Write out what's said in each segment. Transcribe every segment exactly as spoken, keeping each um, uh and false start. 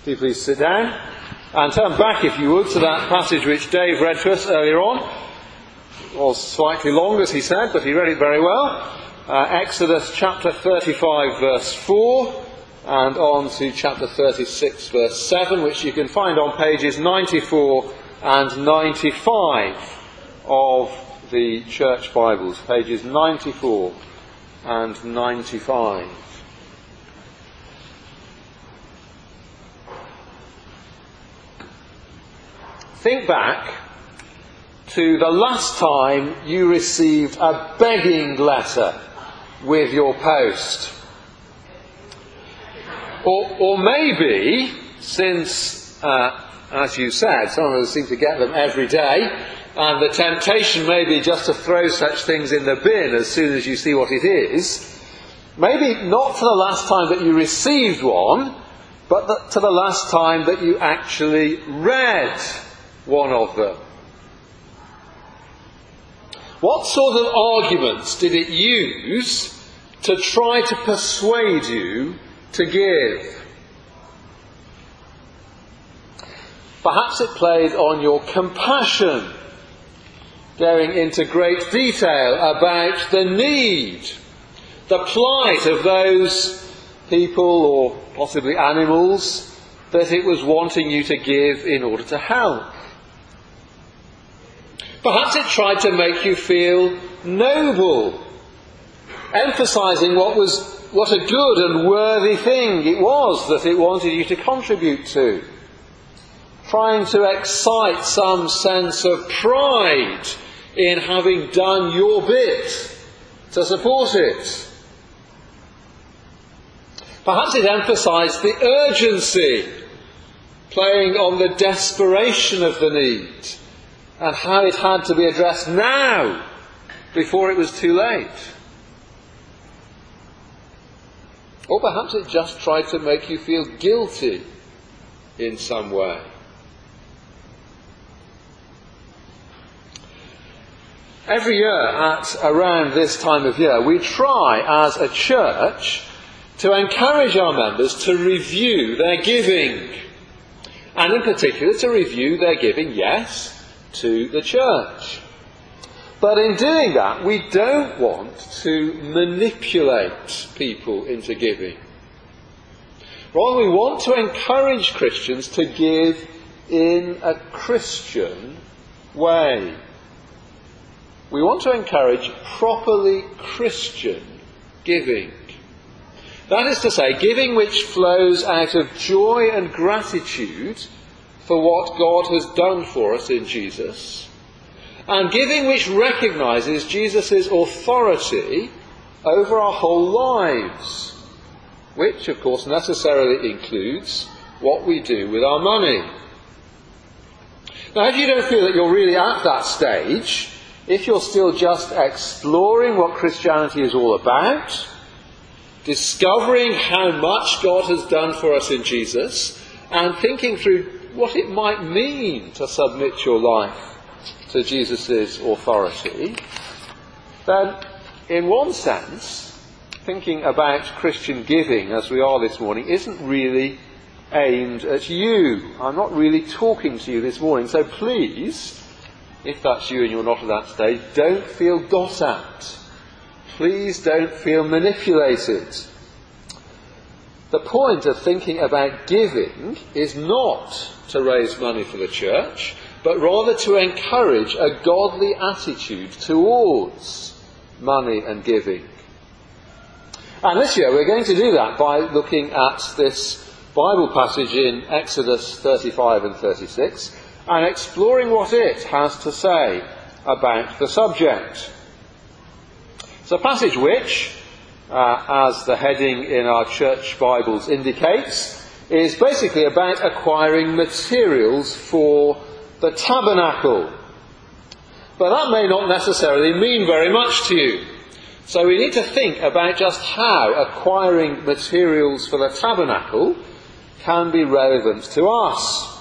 Do you please sit down and turn back, if you would, to that passage which Dave read to us earlier on. It was slightly long, as he said, but he read it very well. Uh, Exodus chapter thirty-five, verse four, and on to chapter thirty-six, verse seven, which you can find on pages ninety-four and ninety-five of the Church Bibles. Pages ninety-four and ninety-five. Think back to the last time you received a begging letter with your post. Or, or maybe, since, uh, as you said, some of us seem to get them every day, and the temptation may be just to throw such things in the bin as soon as you see what it is, maybe not to the last time that you received one, but the, to the last time that you actually read one of them. What sort of arguments did it use to try to persuade you to give? Perhaps it played on your compassion, going into great detail about the need, the plight of those people or possibly animals that it was wanting you to give in order to help. Perhaps it tried to make you feel noble, emphasising what was what a good and worthy thing it was that it wanted you to contribute to, trying to excite some sense of pride in having done your bit to support it. Perhaps it emphasised the urgency, playing on the desperation of the need, and how it had to be addressed now, before it was too late. Or perhaps it just tried to make you feel guilty in some way. Every year at around this time of year, we try as a church to encourage our members to review their giving. And in particular to review their giving, yes, to the church. But in doing that, we don't want to manipulate people into giving. Rather, we want to encourage Christians to give in a Christian way. We want to encourage properly Christian giving. That is to say, giving which flows out of joy and gratitude for what God has done for us in Jesus, and giving which recognises Jesus' authority over our whole lives, which of course necessarily includes what we do with our money. Now, if you don't feel that you're really at that stage, if you're still just exploring what Christianity is all about, discovering how much God has done for us in Jesus, and thinking through what it might mean to submit your life to Jesus' authority, then in one sense, thinking about Christian giving as we are this morning isn't really aimed at you. I'm not really talking to you this morning, so please, if that's you and you're not at that stage, don't feel got at. Please don't feel manipulated. The point of thinking about giving is not to raise money for the church, but rather to encourage a godly attitude towards money and giving. And this year we're going to do that by looking at this Bible passage in Exodus thirty-five and thirty-six and exploring what it has to say about the subject. It's a passage which, uh, as the heading in our church Bibles indicates, is basically about acquiring materials for the tabernacle. But that may not necessarily mean very much to you. So we need to think about just how acquiring materials for the tabernacle can be relevant to us.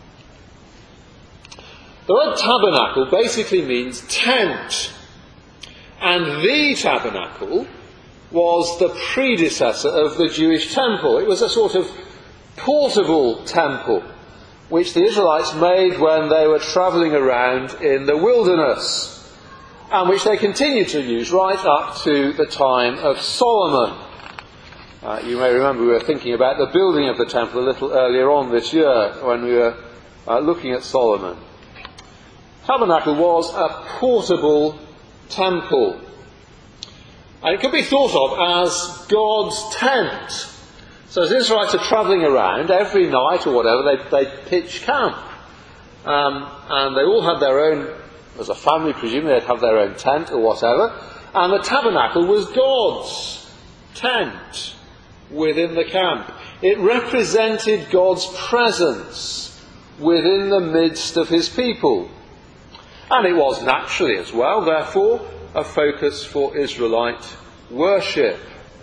The word tabernacle basically means tent. And the tabernacle was the predecessor of the Jewish temple. It was a sort of portable temple which the Israelites made when they were travelling around in the wilderness, and which they continued to use right up to the time of Solomon. Uh, you may remember we were thinking about the building of the temple a little earlier on this year when we were uh, looking at Solomon. Tabernacle was a portable temple, and it could be thought of as God's tent. So as the Israelites are travelling around, every night or whatever, they they pitch camp. Um, and they all had their own, as a family presumably they'd have their own tent or whatever. And the tabernacle was God's tent within the camp. It represented God's presence within the midst of his people. And it was naturally as well, therefore, a focus for Israelite worship.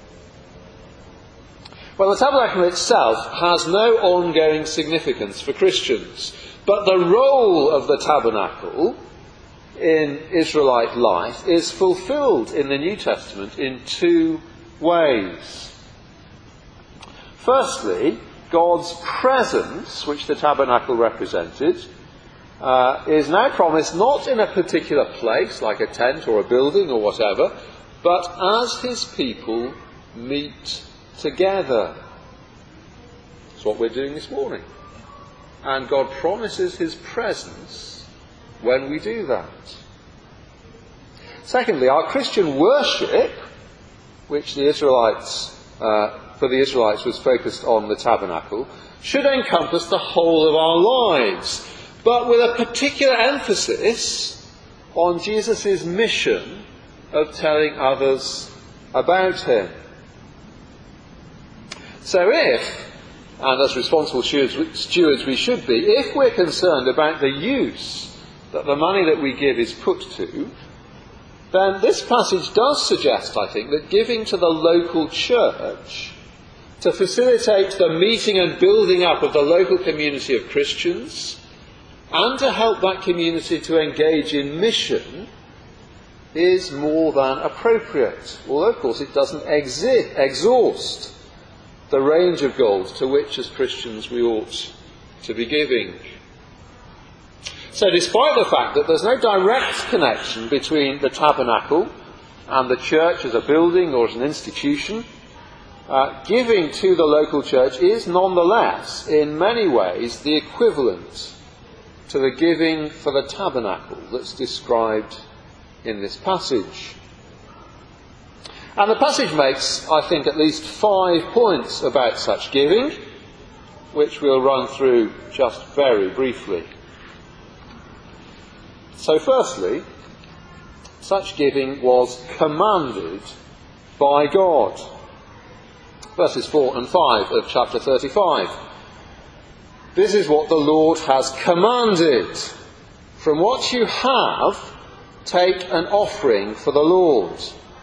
Well, the tabernacle itself has no ongoing significance for Christians, but the role of the tabernacle in Israelite life is fulfilled in the New Testament in two ways. Firstly, God's presence, which the tabernacle represented, uh, is now promised not in a particular place, like a tent or a building or whatever, but as his people meet together. That's what we're doing this morning. And God promises his presence when we do that. Secondly, our Christian worship, which the Israelites, uh, for the Israelites was focused on the tabernacle, should encompass the whole of our lives, but with a particular emphasis on Jesus' mission of telling others about him. So if, and as responsible stewards we should be, if we're concerned about the use that the money that we give is put to, then this passage does suggest, I think, that giving to the local church to facilitate the meeting and building up of the local community of Christians and to help that community to engage in mission is more than appropriate. Although, of course, it doesn't exi- exhaust the range of goals to which, as Christians, we ought to be giving. So despite the fact that there's no direct connection between the tabernacle and the church as a building or as an institution, uh, giving to the local church is nonetheless, in many ways, the equivalent to the giving for the tabernacle that's described in this passage. And the passage makes, I think, at least five points about such giving, which we'll run through just very briefly. So firstly, such giving was commanded by God. Verses four and five of chapter thirty-five. This is what the Lord has commanded. From what you have, take an offering for the Lord.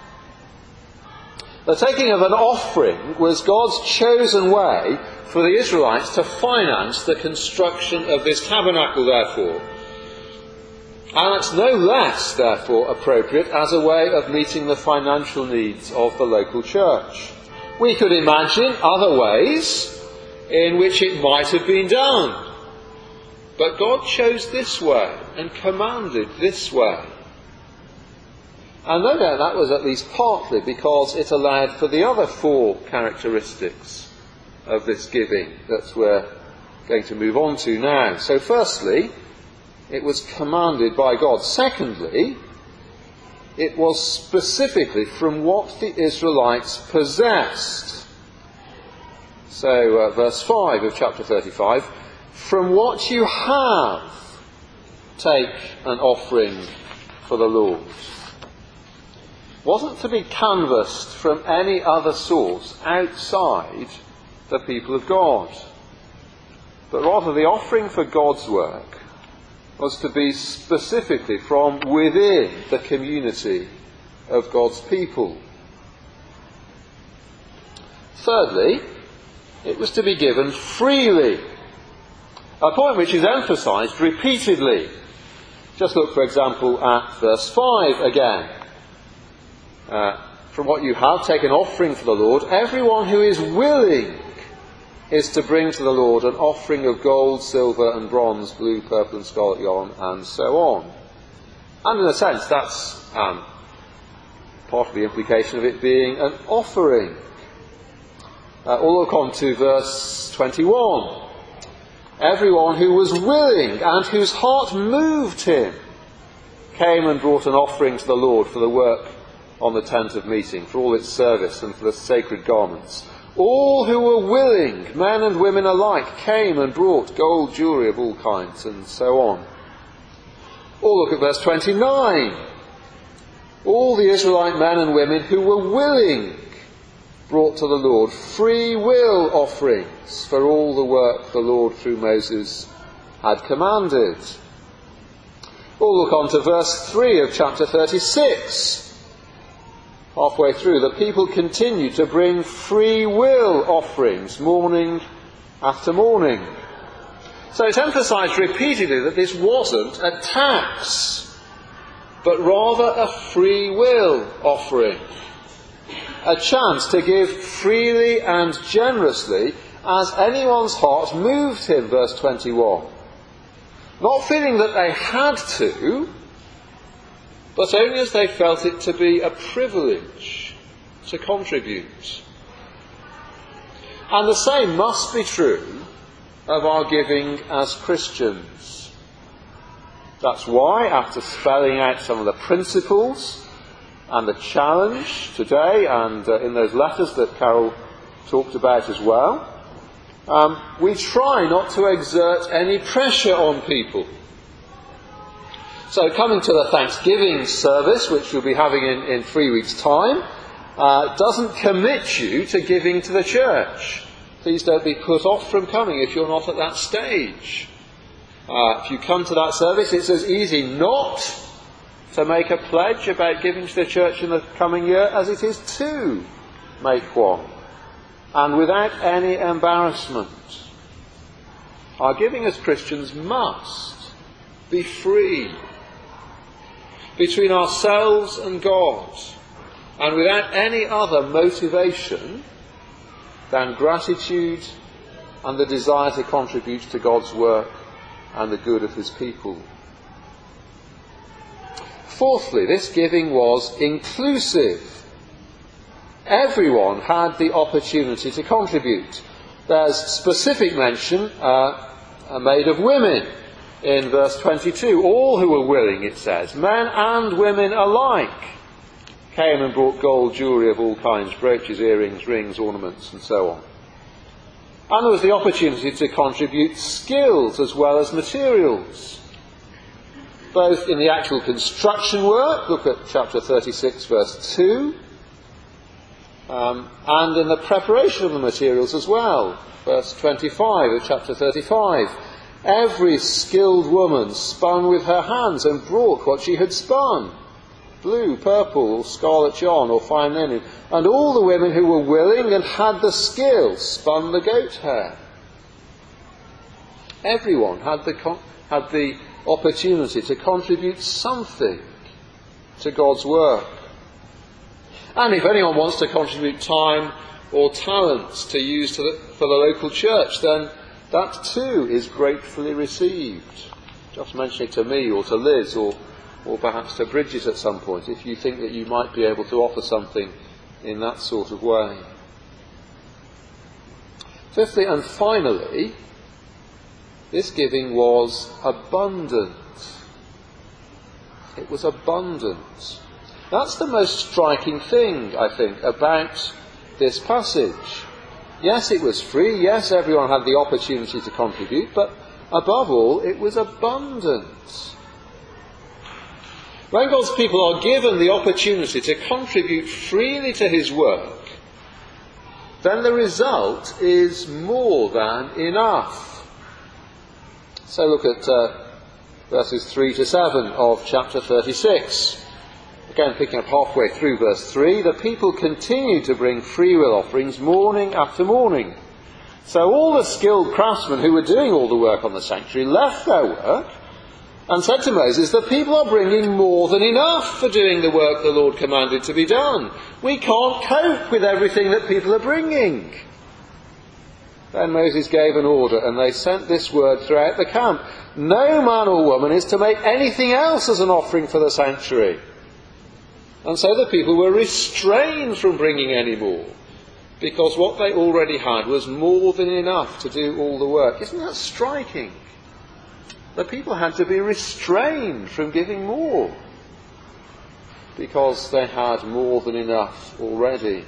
The taking of an offering was God's chosen way for the Israelites to finance the construction of this tabernacle, therefore. And it's no less, therefore, appropriate as a way of meeting the financial needs of the local church. We could imagine other ways in which it might have been done. But God chose this way and commanded this way. And no doubt that was at least partly because it allowed for the other four characteristics of this giving that we're going to move on to now. So firstly, it was commanded by God. Secondly, it was specifically from what the Israelites possessed. So uh, verse five of chapter thirty-five, from what you have, take an offering for the Lord. Wasn't to be canvassed from any other source outside the people of God, but rather the offering for God's work was to be specifically from within the community of God's people. Thirdly, it was to be given freely, a point which is emphasised repeatedly. Just look, for example, at verse five again. Uh, from what you have, take an offering for the Lord. Everyone who is willing is to bring to the Lord an offering of gold, silver and bronze, blue, purple and scarlet yarn, and so on. And in a sense, that's um, part of the implication of it being an offering. Uh, we'll look on to verse twenty-one. Everyone who was willing and whose heart moved him came and brought an offering to the Lord for the work on the tent of meeting, for all its service and for the sacred garments. All who were willing, men and women alike, came and brought gold jewellery of all kinds, and so on. Or look at verse twenty-nine. All the Israelite men and women who were willing brought to the Lord free will offerings for all the work the Lord through Moses had commanded. Or look on to verse three of chapter thirty-six. Halfway through, the people continued to bring free will offerings morning after morning. So it's emphasised repeatedly that this wasn't a tax, but rather a free will offering. A chance to give freely and generously as anyone's heart moved him, verse twenty-one. Not feeling that they had to, but only as they felt it to be a privilege to contribute. And the same must be true of our giving as Christians. That's why, after spelling out some of the principles and the challenge today, and uh, in those letters that Carol talked about as well, um, we try not to exert any pressure on people. So coming to the Thanksgiving service, which you'll be having in, in three weeks' time, uh, doesn't commit you to giving to the church. Please don't be put off from coming if you're not at that stage. Uh, if you come to that service, it's as easy not to make a pledge about giving to the church in the coming year as it is to make one, and without any embarrassment. Our giving as Christians must be free, between ourselves and God, and without any other motivation than gratitude and the desire to contribute to God's work and the good of his people. Fourthly, this giving was inclusive. Everyone had the opportunity to contribute. There's specific mention uh, made of women in verse twenty-two. All who were willing, it says, men and women alike, came and brought gold jewellery of all kinds, brooches, earrings, rings, ornaments, and so on. And there was the opportunity to contribute skills as well as materials, both in the actual construction work, look at chapter thirty-six, verse two, um, and in the preparation of the materials as well, verse twenty-five of chapter thirty-five. Every skilled woman spun with her hands and brought what she had spun, blue, purple, or scarlet yarn, or fine linen. And all the women who were willing and had the skill spun the goat hair. Everyone had the con- had the opportunity to contribute something to God's work. And if anyone wants to contribute time or talents to use to the, for the local church, then that too is gratefully received. Just mention it to me or to Liz or, or perhaps to Bridget at some point, if you think that you might be able to offer something in that sort of way. Fifthly and finally, this giving was abundant. It was abundant. That's the most striking thing, I think, about this passage. Yes, it was free. Yes, everyone had the opportunity to contribute, but above all, it was abundant. When God's people are given the opportunity to contribute freely to his work, then the result is more than enough. So look at uh, verses three to seven of chapter thirty-six. Again, picking up halfway through verse three, the people continued to bring freewill offerings morning after morning. So all the skilled craftsmen who were doing all the work on the sanctuary left their work and said to Moses, the people are bringing more than enough for doing the work the Lord commanded to be done. We can't cope with everything that people are bringing. Then Moses gave an order, and they sent this word throughout the camp: no man or woman is to make anything else as an offering for the sanctuary. And so the people were restrained from bringing any more, because what they already had was more than enough to do all the work. Isn't that striking? The people had to be restrained from giving more, because they had more than enough already.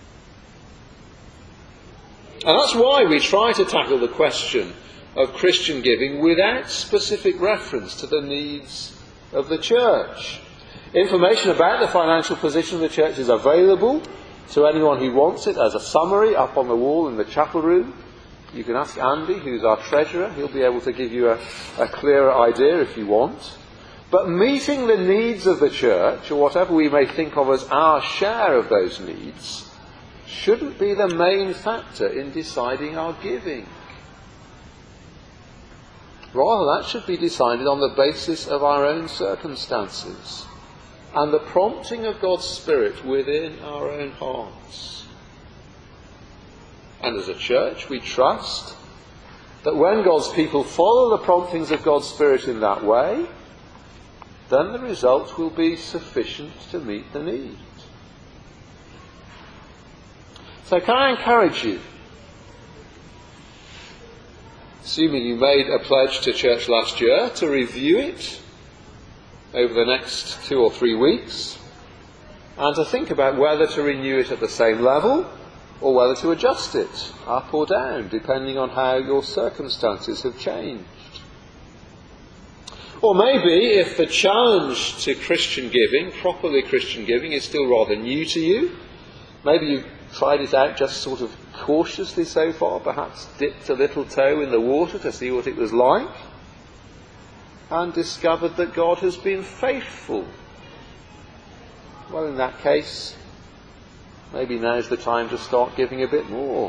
And that's why we try to tackle the question of Christian giving without specific reference to the needs of the church. Information about the financial position of the church is available to anyone who wants it as a summary up on the wall in the chapel room. You can ask Andy, who's our treasurer. He'll be able to give you a, a clearer idea if you want. But meeting the needs of the church, or whatever we may think of as our share of those needs, shouldn't be the main factor in deciding our giving. Rather, that should be decided on the basis of our own circumstances and the prompting of God's Spirit within our own hearts. And as a church, we trust that when God's people follow the promptings of God's Spirit in that way, then the result will be sufficient to meet the need. So can I encourage you, assuming you made a pledge to church last year, to review it over the next two or three weeks, and to think about whether to renew it at the same level or whether to adjust it up or down, depending on how your circumstances have changed. Or maybe, if the challenge to Christian giving, properly Christian giving, is still rather new to you, maybe you've tried it out just sort of cautiously so far, perhaps dipped a little toe in the water to see what it was like, and discovered that God has been faithful. Well, in that case, maybe now's the time to start giving a bit more.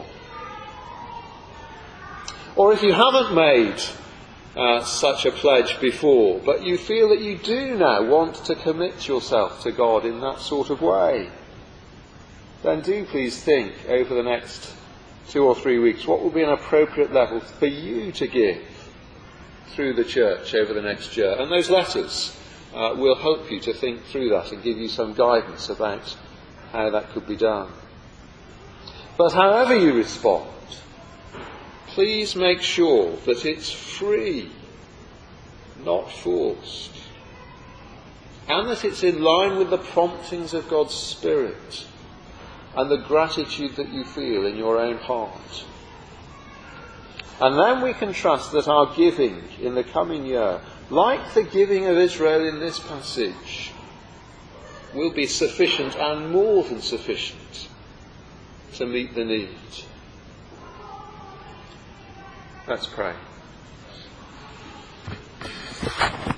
Or if you haven't made uh, such a pledge before, but you feel that you do now want to commit yourself to God in that sort of way, then do please think over the next two or three weeks what will be an appropriate level for you to give through the church over the next year. And those letters uh, will help you to think through that and give you some guidance about how that could be done. But however you respond, please make sure that it's free, not forced, and that it's in line with the promptings of God's Spirit and the gratitude that you feel in your own heart. And then we can trust that our giving in the coming year, like the giving of Israel in this passage, will be sufficient and more than sufficient to meet the need. Let's pray.